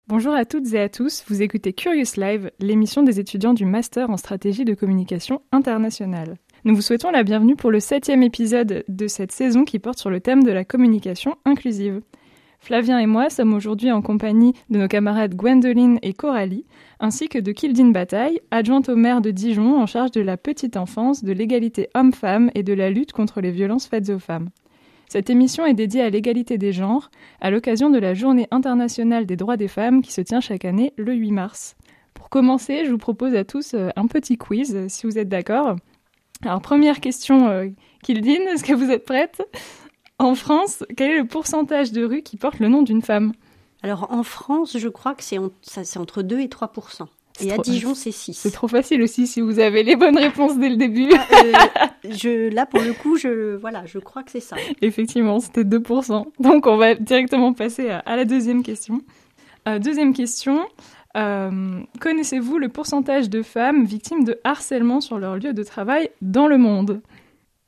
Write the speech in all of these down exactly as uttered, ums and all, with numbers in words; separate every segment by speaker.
Speaker 1: Bonjour à toutes et à tous, vous écoutez Curious Live, l'émission des étudiants du Master en stratégie de communication internationale. Nous vous souhaitons la bienvenue pour le septième épisode de cette saison qui porte sur le thème de la communication inclusive. Flavien et moi sommes aujourd'hui en compagnie de nos camarades Gwendoline et Coralie, ainsi que de Kildine Bataille, adjointe au maire de Dijon en charge de la petite enfance, de l'égalité homme-femme et de la lutte contre les violences faites aux femmes. Cette émission est dédiée à l'égalité des genres, à l'occasion de la Journée internationale des droits des femmes qui se tient chaque année le huit mars. Pour commencer, je vous propose à tous un petit quiz, si vous êtes d'accord. Alors, première question, euh, Kildine, est-ce que vous êtes prête ? En France, quel est le pourcentage de rues qui portent le nom d'une femme ?
Speaker 2: Alors, en France, je crois que c'est, en, ça, c'est entre deux et trois pour cent. Et
Speaker 1: c'est
Speaker 2: à
Speaker 1: trop...
Speaker 2: Dijon, c'est six.
Speaker 1: C'est trop facile aussi si vous avez les bonnes réponses dès le début.
Speaker 2: Ah, euh, je, là, pour le coup, je, voilà, je crois que c'est ça.
Speaker 1: Effectivement, c'était deux pour cent. Donc, on va directement passer à, à la deuxième question. Euh, deuxième question. Euh, connaissez-vous le pourcentage de femmes victimes de harcèlement sur leur lieu de travail dans le monde ? Coralie ?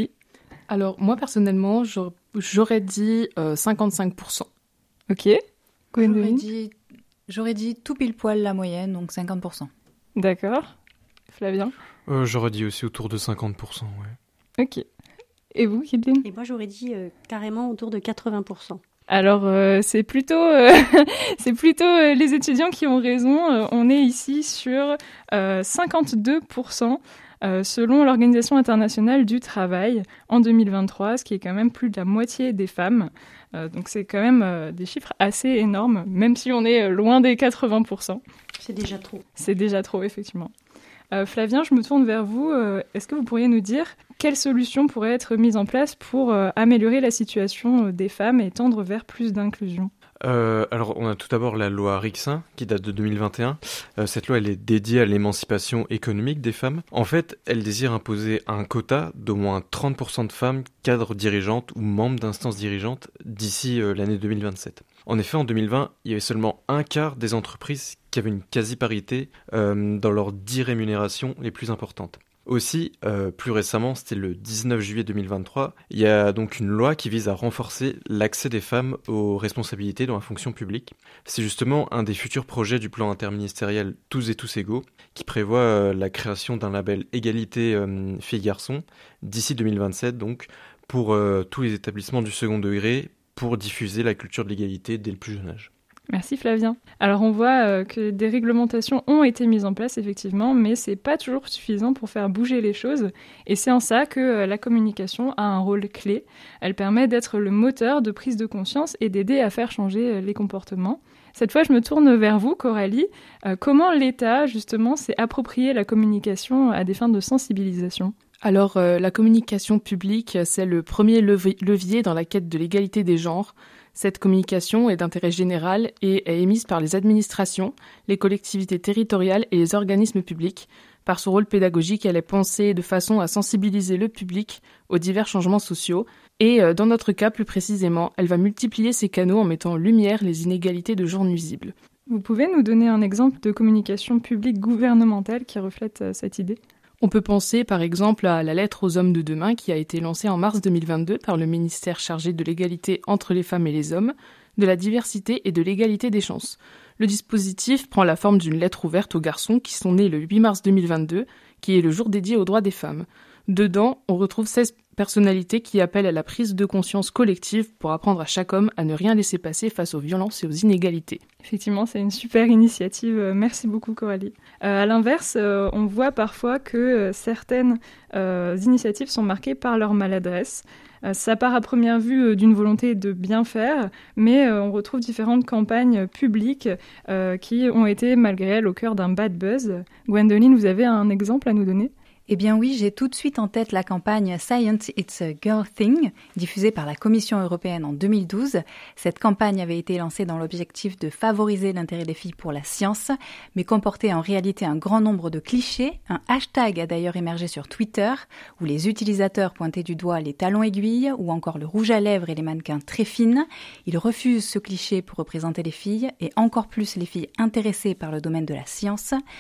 Speaker 3: Alors, moi, personnellement, j'aurais, j'aurais dit euh, cinquante-cinq pour cent.
Speaker 1: Ok.
Speaker 4: J'aurais dit, j'aurais dit tout pile poil la moyenne, donc cinquante pour cent.
Speaker 1: D'accord. Flavien ?
Speaker 5: euh, J'aurais dit aussi autour de cinquante pour cent, ouais.
Speaker 1: Ok. Et vous, Kildine ?
Speaker 2: Et moi, j'aurais dit euh, carrément autour de quatre-vingts pour cent.
Speaker 1: Alors, euh, c'est plutôt, euh, c'est plutôt euh, les étudiants qui ont raison. Euh, on est ici sur euh, cinquante-deux pour cent euh, selon l'Organisation internationale du travail en deux mille vingt-trois, ce qui est quand même plus de la moitié des femmes. Euh, donc, c'est quand même euh, des chiffres assez énormes, même si on est loin des quatre-vingts pour cent.
Speaker 2: C'est déjà trop.
Speaker 1: C'est déjà trop, effectivement. Euh, Flavien, je me tourne vers vous. Euh, est-ce que vous pourriez nous dire quelles solutions pourraient être mises en place pour euh, améliorer la situation des femmes et tendre vers plus d'inclusion ?
Speaker 5: Euh, alors, on a tout d'abord la loi Rixin, qui date de deux mille vingt et un. Euh, cette loi, elle est dédiée à l'émancipation économique des femmes. En fait, elle désire imposer un quota d'au moins trente pour cent de femmes cadres dirigeantes ou membres d'instances dirigeantes d'ici euh, l'année deux mille vingt-sept. En effet, en deux mille vingt, il y avait seulement un quart des entreprises qui avaient une quasi-parité euh, dans leurs dix rémunérations les plus importantes. Aussi, euh, plus récemment, c'était le dix-neuf juillet deux mille vingt-trois, il y a donc une loi qui vise à renforcer l'accès des femmes aux responsabilités dans la fonction publique. C'est justement un des futurs projets du plan interministériel Tous et tous égaux, qui prévoit euh, la création d'un label égalité euh, filles-garçons d'ici deux mille vingt-sept, donc pour euh, tous les établissements du second degré, pour diffuser la culture de l'égalité dès le plus jeune âge.
Speaker 1: Merci Flavien. Alors on voit euh, que des réglementations ont été mises en place effectivement, mais c'est pas toujours suffisant pour faire bouger les choses. Et c'est en ça que euh, la communication a un rôle clé. Elle permet d'être le moteur de prise de conscience et d'aider à faire changer euh, les comportements. Cette fois, je me tourne vers vous, Coralie. Euh, comment l'État, justement, s'est approprié la communication à des fins de sensibilisation ?
Speaker 3: Alors, euh, la communication publique, c'est le premier levi- levier dans la quête de l'égalité des genres. Cette communication est d'intérêt général et est émise par les administrations, les collectivités territoriales et les organismes publics. Par son rôle pédagogique, elle est pensée de façon à sensibiliser le public aux divers changements sociaux. Et euh, dans notre cas, plus précisément, elle va multiplier ces canaux en mettant en lumière les inégalités de genre nuisibles.
Speaker 1: Vous pouvez nous donner un exemple de communication publique gouvernementale qui reflète euh, cette idée ?
Speaker 3: On peut penser par exemple à la lettre aux hommes de demain qui a été lancée en mars deux mille vingt-deux par le ministère chargé de l'égalité entre les femmes et les hommes, de la diversité et de l'égalité des chances. Le dispositif prend la forme d'une lettre ouverte aux garçons qui sont nés le huit mars deux mille vingt-deux, qui est le jour dédié aux droits des femmes. Dedans, on retrouve seize personnalités qui appellent à la prise de conscience collective pour apprendre à chaque homme à ne rien laisser passer face aux violences et aux inégalités.
Speaker 1: Effectivement, c'est une super initiative. Merci beaucoup, Coralie. Euh, à l'inverse, euh, on voit parfois que euh, certaines euh, initiatives sont marquées par leur maladresse. Euh, ça part à première vue euh, d'une volonté de bien faire, mais euh, on retrouve différentes campagnes publiques euh, qui ont été, malgré elles, au cœur d'un bad buzz. Gwendoline, vous avez un exemple à nous donner ?
Speaker 4: Eh bien oui, j'ai tout de suite en tête la campagne Science It's a Girl Thing, diffusée par la Commission européenne en deux mille douze. Cette campagne avait été lancée dans l'objectif de favoriser l'intérêt des filles pour la science, mais comportait en réalité un grand nombre de clichés. Un hashtag a d'ailleurs émergé sur Twitter, où les utilisateurs pointaient du doigt les talons aiguilles ou encore le rouge à lèvres et les mannequins très fines. Ils refusent ce cliché pour représenter les filles, et encore plus les filles intéressées par le domaine de la science.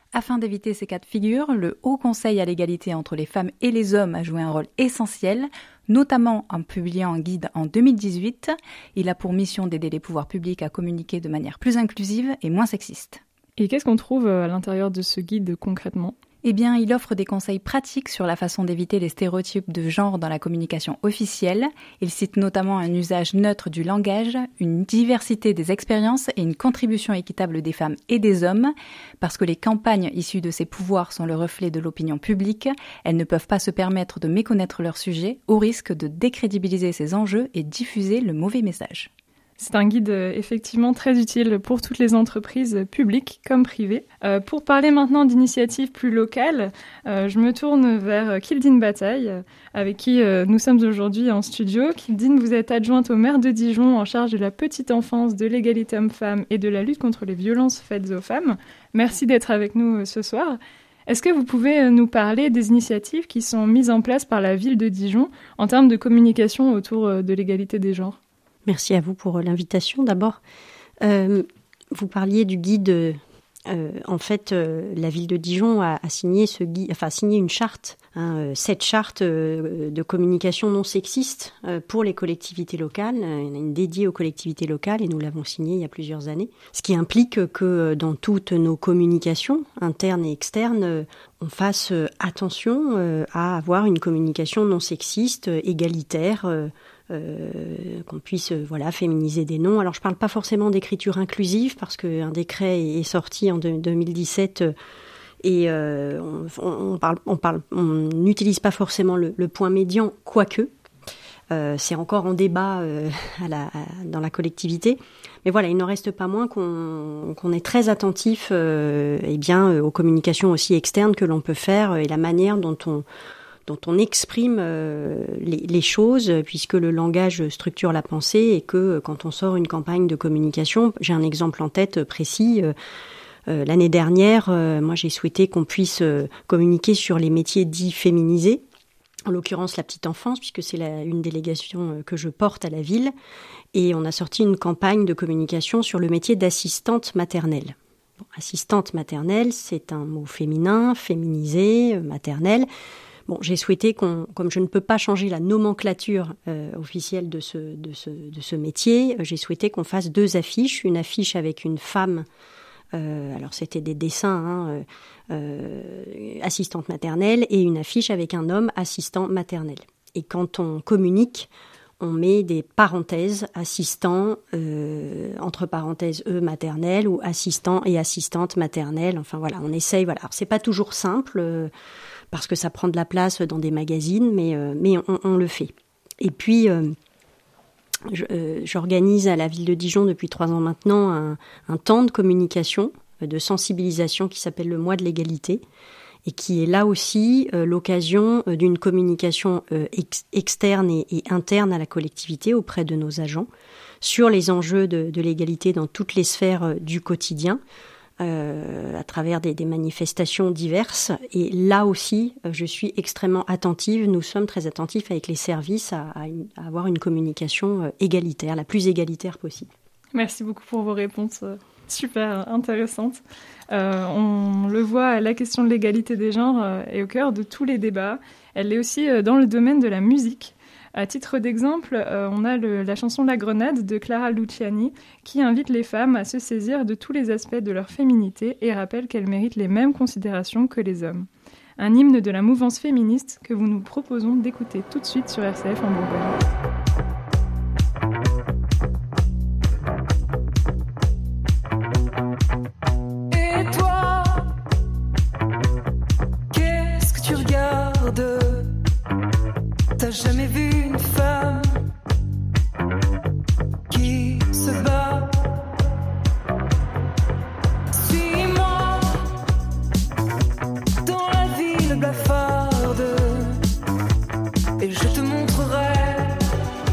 Speaker 4: Afin d'éviter ces cas de figure, le Haut Conseil à l'égalité entre les femmes et les hommes a joué un rôle essentiel, notamment en publiant un guide en deux mille dix-huit. Il a pour mission d'aider les pouvoirs publics à communiquer de manière plus inclusive et moins sexiste.
Speaker 1: Et qu'est-ce qu'on trouve à l'intérieur de ce guide concrètement ?
Speaker 4: Eh bien, il offre des conseils pratiques sur la façon d'éviter les stéréotypes de genre dans la communication officielle. Il cite notamment un usage neutre du langage, une diversité des expériences et une contribution équitable des femmes et des hommes. Parce que les campagnes issues de ces pouvoirs sont le reflet de l'opinion publique, elles ne peuvent pas se permettre de méconnaître leur sujet au risque de décrédibiliser ces enjeux et diffuser le mauvais message.
Speaker 1: C'est un guide euh, effectivement très utile pour toutes les entreprises publiques comme privées. Euh, pour parler maintenant d'initiatives plus locales, euh, je me tourne vers Kildine Bataille, avec qui euh, nous sommes aujourd'hui en studio. Kildine, vous êtes adjointe au maire de Dijon en charge de la petite enfance, de l'égalité homme-femme et de la lutte contre les violences faites aux femmes. Merci d'être avec nous euh, ce soir. Est-ce que vous pouvez nous parler des initiatives qui sont mises en place par la ville de Dijon en termes de communication autour de l'égalité des genres ?
Speaker 2: Merci à vous pour l'invitation d'abord. Euh, vous parliez du guide. Euh, en fait, euh, la ville de Dijon a, a signé ce guide, enfin signé une charte, hein, cette charte euh, de communication non sexiste euh, pour les collectivités locales. Il y en a une dédiée aux collectivités locales et nous l'avons signée il y a plusieurs années. Ce qui implique que dans toutes nos communications internes et externes, euh, on fasse attention euh, à avoir une communication non sexiste, égalitaire. Euh, Euh, qu'on puisse euh, voilà féminiser des noms. Alors je parle pas forcément d'écriture inclusive parce qu'un décret est sorti en deux mille dix-sept euh, et euh, on, on parle on parle on n'utilise pas forcément le, le point médian, quoique euh, c'est encore en débat euh, à la, à, dans la collectivité. Mais voilà, il n'en reste pas moins qu'on, qu'on est très attentif euh, eh bien aux communications aussi externes que l'on peut faire et la manière dont on dont on exprime euh, les, les choses, puisque le langage structure la pensée et que quand on sort une campagne de communication, j'ai un exemple en tête précis. Euh, euh, l'année dernière, euh, moi j'ai souhaité qu'on puisse euh, communiquer sur les métiers dits féminisés, en l'occurrence la petite enfance, puisque c'est la, une délégation que je porte à la ville, et on a sorti une campagne de communication sur le métier d'assistante maternelle. Bon, assistante maternelle, c'est un mot féminin, féminisé, maternelle. Bon, j'ai souhaité qu'on, comme je ne peux pas changer la nomenclature euh, officielle de ce, de, ce, de ce métier, j'ai souhaité qu'on fasse deux affiches. Une affiche avec une femme, euh, alors c'était des dessins, hein, euh, assistante maternelle, et une affiche avec un homme, assistant maternel. Et quand on communique, on met des parenthèses, assistant, euh, entre parenthèses, E, maternelle, ou assistant et assistante maternelle. Enfin voilà, on essaye, voilà. Alors c'est pas toujours simple, euh, parce que ça prend de la place dans des magazines, mais, euh, mais on, on le fait. Et puis, euh, je, euh, j'organise à la ville de Dijon depuis trois ans maintenant un, un temps de communication, de sensibilisation qui s'appelle le mois de l'égalité, et qui est là aussi euh, l'occasion euh, d'une communication euh, ex- externe et, et interne à la collectivité auprès de nos agents sur les enjeux de, de l'égalité dans toutes les sphères euh, du quotidien, Euh, à travers des, des manifestations diverses. Et là aussi, euh, je suis extrêmement attentive, nous sommes très attentifs avec les services à, à, une, à avoir une communication euh, égalitaire, la plus égalitaire possible.
Speaker 1: Merci beaucoup pour vos réponses euh, super intéressantes. Euh, on le voit, la question de l'égalité des genres euh, est au cœur de tous les débats. Elle est aussi euh, dans le domaine de la musique. À titre d'exemple, euh, on a le, la chanson La Grenade de Clara Luciani qui invite les femmes à se saisir de tous les aspects de leur féminité et rappelle qu'elles méritent les mêmes considérations que les hommes. Un hymne de la mouvance féministe que vous nous proposons d'écouter tout de suite sur R C F en Bourgogne.
Speaker 6: T'as jamais vu une femme qui se bat? Suis-moi dans la ville blafarde et je te montrerai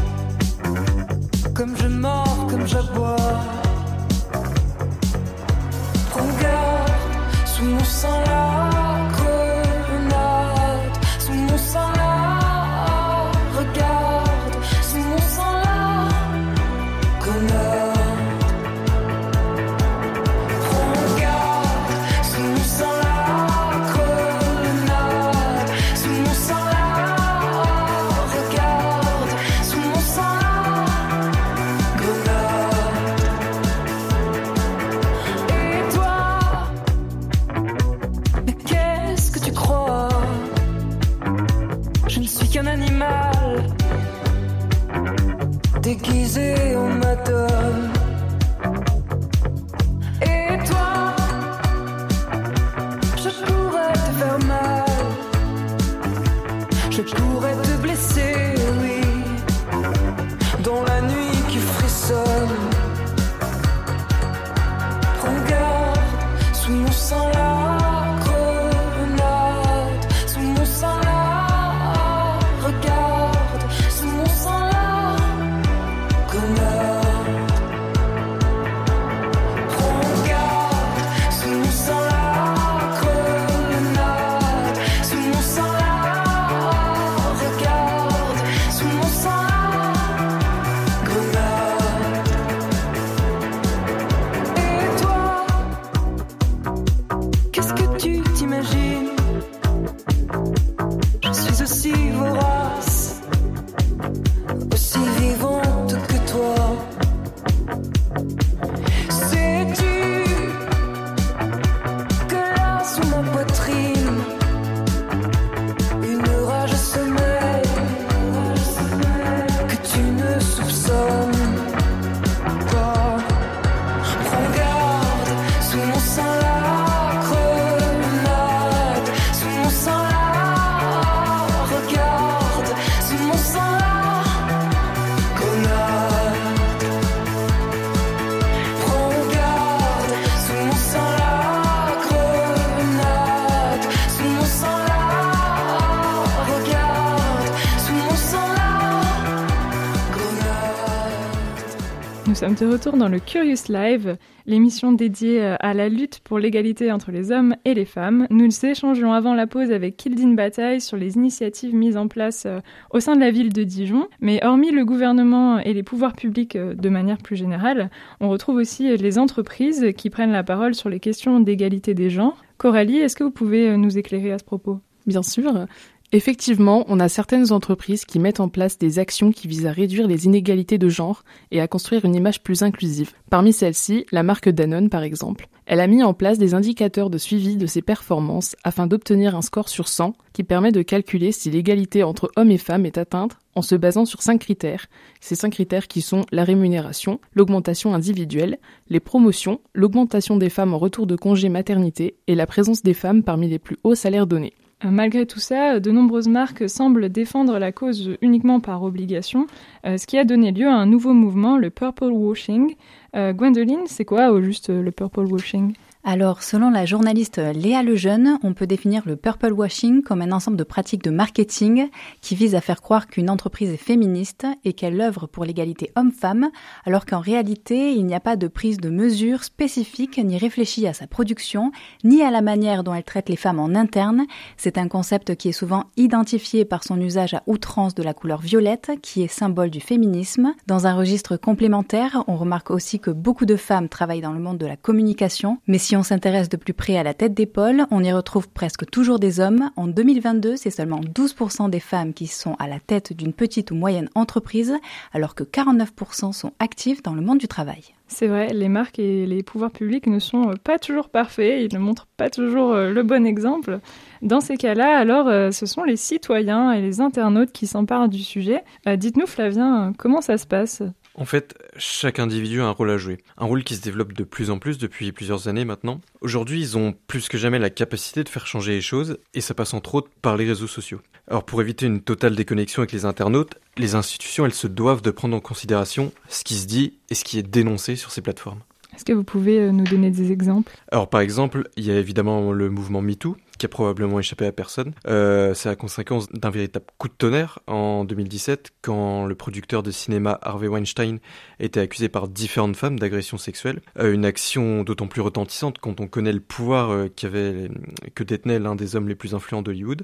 Speaker 1: sommes de retour dans le Curious Live, l'émission dédiée à la lutte pour l'égalité entre les hommes et les femmes. Nous nous échangeons avant la pause avec Kildine Bataille sur les initiatives mises en place au sein de la ville de Dijon. Mais hormis le gouvernement et les pouvoirs publics de manière plus générale, on retrouve aussi les entreprises qui prennent la parole sur les questions d'égalité des genres. Coralie, est-ce que vous pouvez nous éclairer à ce propos ?
Speaker 3: Bien sûr. Effectivement, on a certaines entreprises qui mettent en place des actions qui visent à réduire les inégalités de genre et à construire une image plus inclusive. Parmi celles-ci, la marque Danone par exemple. Elle a mis en place des indicateurs de suivi de ses performances afin d'obtenir un score sur cent qui permet de calculer si l'égalité entre hommes et femmes est atteinte en se basant sur cinq critères. Ces cinq critères qui sont la rémunération, l'augmentation individuelle, les promotions, l'augmentation des femmes en retour de congé maternité et la présence des femmes parmi les plus hauts salaires donnés.
Speaker 1: Malgré tout ça, de nombreuses marques semblent défendre la cause uniquement par obligation, euh, ce qui a donné lieu à un nouveau mouvement, le purple washing. Euh, Gwendoline, c'est quoi au juste le purple washing ?
Speaker 4: Alors, selon la journaliste Léa Lejeune, on peut définir le purple washing comme un ensemble de pratiques de marketing qui visent à faire croire qu'une entreprise est féministe et qu'elle œuvre pour l'égalité homme-femme, alors qu'en réalité, il n'y a pas de prise de mesures spécifiques ni réfléchie à sa production, ni à la manière dont elle traite les femmes en interne. C'est un concept qui est souvent identifié par son usage à outrance de la couleur violette, qui est symbole du féminisme. Dans un registre complémentaire, on remarque aussi que beaucoup de femmes travaillent dans le monde de la communication, mais si on s'intéresse de plus près à la tête d'épaule, on y retrouve presque toujours des hommes. En deux mille vingt-deux, c'est seulement douze pour cent des femmes qui sont à la tête d'une petite ou moyenne entreprise, alors que quarante-neuf pour cent sont actives dans le monde du travail.
Speaker 1: C'est vrai, les marques et les pouvoirs publics ne sont pas toujours parfaits, ils ne montrent pas toujours le bon exemple. Dans ces cas-là, alors, ce sont les citoyens et les internautes qui s'emparent du sujet. Dites-nous, Flavien, comment ça se passe ?
Speaker 5: En fait, chaque individu a un rôle à jouer. Un rôle qui se développe de plus en plus depuis plusieurs années maintenant. Aujourd'hui, ils ont plus que jamais la capacité de faire changer les choses, et ça passe entre autres par les réseaux sociaux. Alors pour éviter une totale déconnexion avec les internautes, les institutions, elles se doivent de prendre en considération ce qui se dit et ce qui est dénoncé sur ces plateformes.
Speaker 1: Est-ce que vous pouvez nous donner des exemples ?
Speaker 5: Alors par exemple, il y a évidemment le mouvement MeToo, qui a probablement échappé à personne. Euh, c'est la conséquence d'un véritable coup de tonnerre en deux mille dix-sept, quand le producteur de cinéma Harvey Weinstein était accusé par différentes femmes d'agression sexuelle. Euh, une action d'autant plus retentissante quand on connaît le pouvoir euh, qu'avait, que détenait l'un des hommes les plus influents d'Hollywood.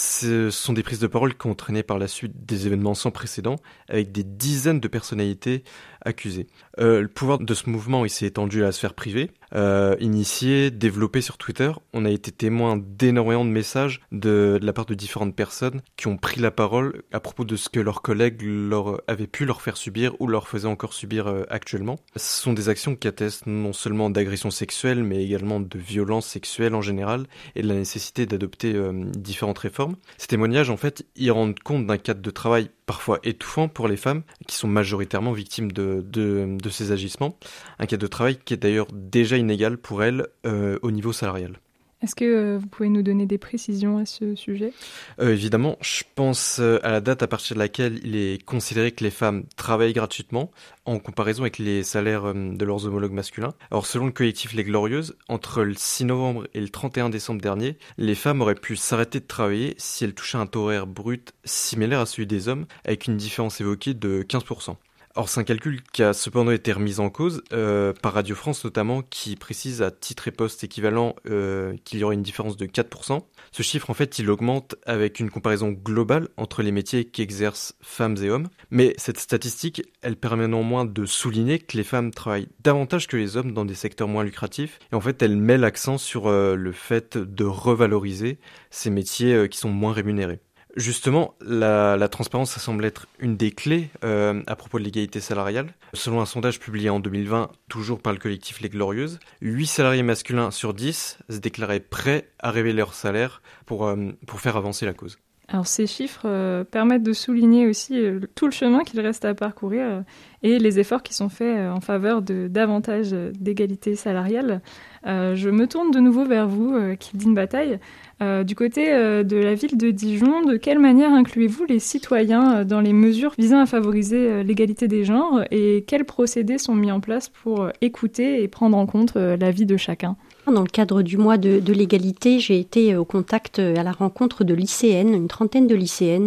Speaker 5: Ce sont des prises de parole qui ont entraîné par la suite des événements sans précédent, avec des dizaines de personnalités accusées. Euh, le pouvoir de ce mouvement, il s'est étendu à la sphère privée. Euh, initié, développé sur Twitter, on a été témoin d'énormément de messages de, de la part de différentes personnes qui ont pris la parole à propos de ce que leurs collègues leur avaient pu leur faire subir ou leur faisaient encore subir euh, actuellement. Ce sont des actions qui attestent non seulement d'agressions sexuelles, mais également de violences sexuelles en général et de la nécessité d'adopter euh, différentes réformes. Ces témoignages, en fait, ils rendent compte d'un cadre de travail parfois étouffant pour les femmes qui sont majoritairement victimes de, de, de ces agissements. Un cadre de travail qui est d'ailleurs déjà inégal pour elles euh, au niveau salarial.
Speaker 1: Est-ce que euh, vous pouvez nous donner des précisions à ce sujet ?
Speaker 5: euh, Évidemment, je pense euh, à la date à partir de laquelle il est considéré que les femmes travaillent gratuitement en comparaison avec les salaires euh, de leurs homologues masculins. Alors selon le collectif Les Glorieuses, entre le six novembre et le trente et un décembre dernier, les femmes auraient pu s'arrêter de travailler si elles touchaient un taux horaire brut similaire à celui des hommes, avec une différence évoquée de quinze pour cent. Or, c'est un calcul qui a cependant été remis en cause euh, par Radio France notamment, qui précise à titre et poste équivalent euh, qu'il y aurait une différence de quatre pour cent. Ce chiffre, en fait, il augmente avec une comparaison globale entre les métiers qu'exercent femmes et hommes. Mais cette statistique, elle permet néanmoins de souligner que les femmes travaillent davantage que les hommes dans des secteurs moins lucratifs. Et en fait, elle met l'accent sur euh, le fait de revaloriser ces métiers euh, qui sont moins rémunérés. Justement, la, la transparence, ça semble être une des clés euh, à propos de l'égalité salariale. Selon un sondage publié en deux mille vingt, toujours par le collectif Les Glorieuses, huit salariés masculins sur dix se déclaraient prêts à révéler leur salaire pour, euh, pour faire avancer la cause.
Speaker 1: Alors ces chiffres euh, permettent de souligner aussi euh, tout le chemin qu'il reste à parcourir euh, et les efforts qui sont faits euh, en faveur de davantage euh, d'égalité salariale. Euh, je me tourne de nouveau vers vous, euh, Kildine Bataille. Euh, du côté euh, de la ville de Dijon, de quelle manière incluez-vous les citoyens euh, dans les mesures visant à favoriser euh, l'égalité des genres et quels procédés sont mis en place pour euh, écouter et prendre en compte euh, l'avis de chacun ?
Speaker 2: Dans le cadre du mois de, de l'égalité, j'ai été au contact, à la rencontre de lycéennes, une trentaine de lycéennes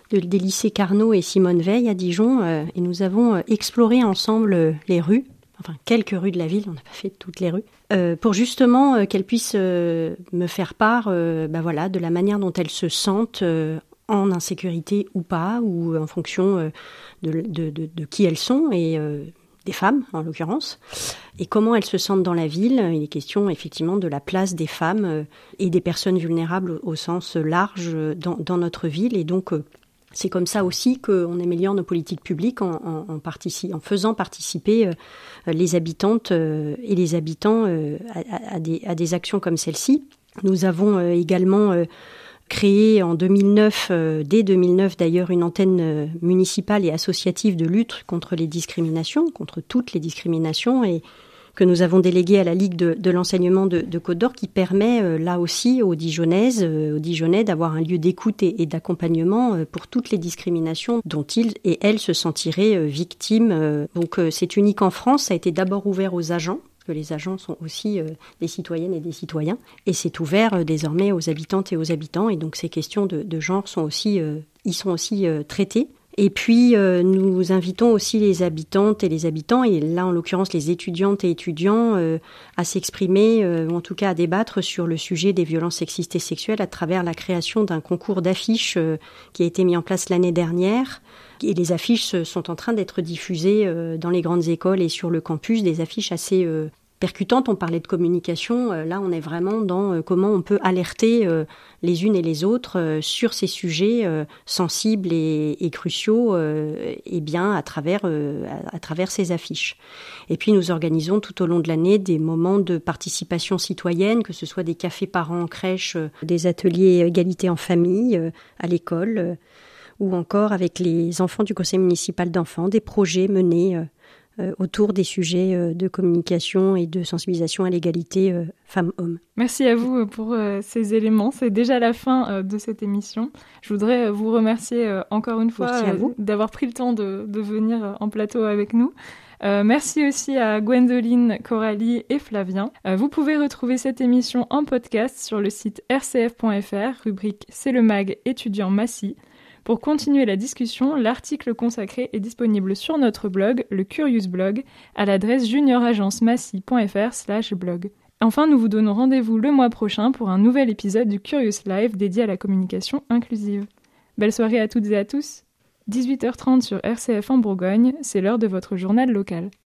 Speaker 2: de, des lycées Carnot et Simone Veil à Dijon, euh, et nous avons exploré ensemble les rues, enfin quelques rues de la ville, on n'a pas fait toutes les rues, euh, pour justement euh, qu'elles puissent euh, me faire part euh, bah voilà, de la manière dont elles se sentent euh, en insécurité ou pas, ou en fonction euh, de, de, de, de qui elles sont, et euh, des femmes en l'occurrence, et comment elles se sentent dans la ville. Il est question effectivement de la place des femmes euh, et des personnes vulnérables au, au sens large euh, dans, dans notre ville, et donc euh, c'est comme ça aussi qu'on améliore nos politiques publiques en, en, en, partici- en faisant participer euh, les habitantes euh, et les habitants euh, à, à, des, à des actions comme celle-ci. Nous avons euh, également euh, créé en deux mille neuf, euh, dès deux mille neuf d'ailleurs, une antenne euh, municipale et associative de lutte contre les discriminations, contre toutes les discriminations, et que nous avons déléguée à la Ligue de, de l'enseignement de, de Côte d'Or, qui permet euh, là aussi aux Dijonnaises, euh, aux Dijonnais d'avoir un lieu d'écoute et, et d'accompagnement euh, pour toutes les discriminations dont ils et elles se sentiraient euh, victimes. Euh, donc euh, c'est unique en France, ça a été d'abord ouvert aux agents, que les agents sont aussi euh, des citoyennes et des citoyens, et c'est ouvert euh, désormais aux habitantes et aux habitants, et donc ces questions de, de genre sont aussi, euh, y sont aussi euh, traitées. Et puis euh, nous invitons aussi les habitantes et les habitants, et là en l'occurrence les étudiantes et étudiants, euh, à s'exprimer, euh, ou en tout cas à débattre sur le sujet des violences sexistes et sexuelles à travers la création d'un concours d'affiches euh, qui a été mis en place l'année dernière. Et les affiches sont en train d'être diffusées dans les grandes écoles et sur le campus, des affiches assez euh, percutantes. On parlait de communication, là on est vraiment dans euh, comment on peut alerter euh, les unes et les autres euh, sur ces sujets euh, sensibles et, et cruciaux, euh, et bien à travers, euh, à, à travers ces affiches. Et puis nous organisons tout au long de l'année des moments de participation citoyenne, que ce soit des cafés parents en crèche, euh, des ateliers égalité en famille, euh, à l'école, euh, ou encore avec les enfants du conseil municipal d'enfants, des projets menés euh, autour des sujets euh, de communication et de sensibilisation à l'égalité euh, femmes-hommes.
Speaker 1: Merci à vous pour euh, ces éléments. C'est déjà la fin euh, de cette émission. Je voudrais vous remercier euh, encore une fois
Speaker 2: Merci à vous.
Speaker 1: Euh, d'avoir pris le temps de, de venir en plateau avec nous. Euh, merci aussi à Gwendoline, Coralie et Flavien. Euh, vous pouvez retrouver cette émission en podcast sur le site r c f point f r, rubrique C'est le mag étudiant Massy. Pour continuer la discussion, l'article consacré est disponible sur notre blog, le Curious Blog, à l'adresse junioragencemassy.fr slash blog. Enfin, nous vous donnons rendez-vous le mois prochain pour un nouvel épisode du Curious Live dédié à la communication inclusive. Belle soirée à toutes et à tous. dix-huit heures trente sur R C F en Bourgogne, c'est l'heure de votre journal local.